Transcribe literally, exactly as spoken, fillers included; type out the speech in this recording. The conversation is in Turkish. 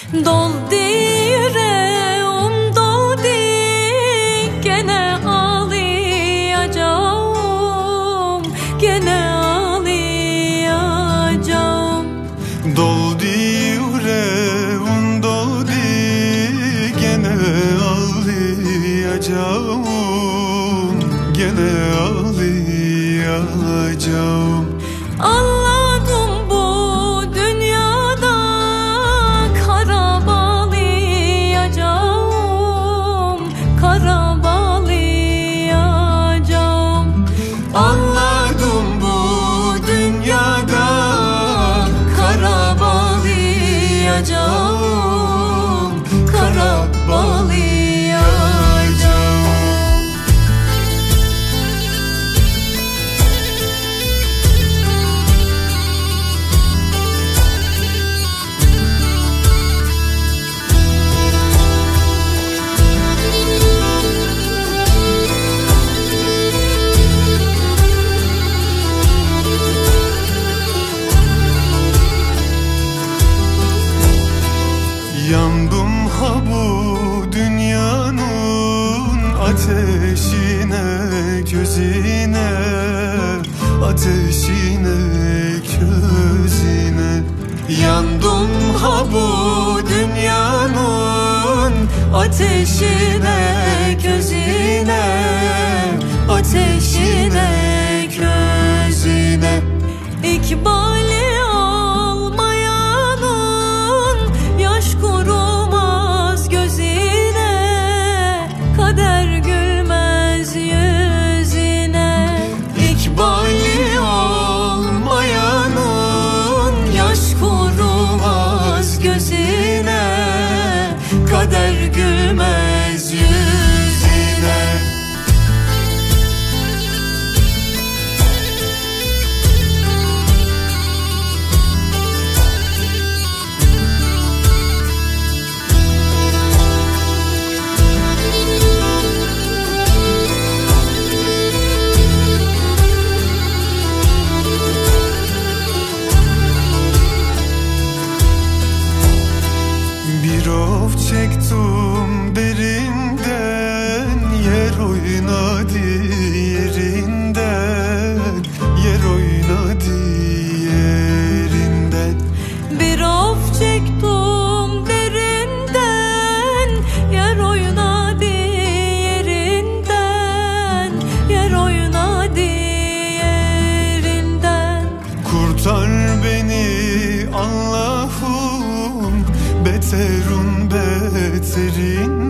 Doldu yüreğim doldu, gene ağlayacağım, gene ağlayacağım. Doldu yüreğim doldu, gene ağlayacağım, gene ağlayacağım. Anladım bu dünyada kara bağlayacağım, kara bağlayacağım. Anladım bu dünyada kara bağlayacağım, kara bağlayacağım. Yandım ha bu dünyanın ateşine, közine, ateşine, közine. Yandım ha bu dünyanın ateşine, közine, ateşine, közine. İkbali olmayanın yaş kurumaz gözine, kader gülmez yüzüne. İkbali olmayanın yaş kurumaz gözine, kader gülmez yüzüne. Bir of çektim derinden, yer oynadı yerinden, yer oynadı yerinden. Bir of çektim derinden, yer oynadı yerinden, yer oynadı yerinden. Kurtar beni Allah'ım beterun beterinden,